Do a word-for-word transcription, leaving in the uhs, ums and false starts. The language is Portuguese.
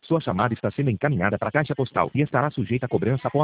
Sua chamada está sendo encaminhada para a caixa postal e estará sujeita a cobrança após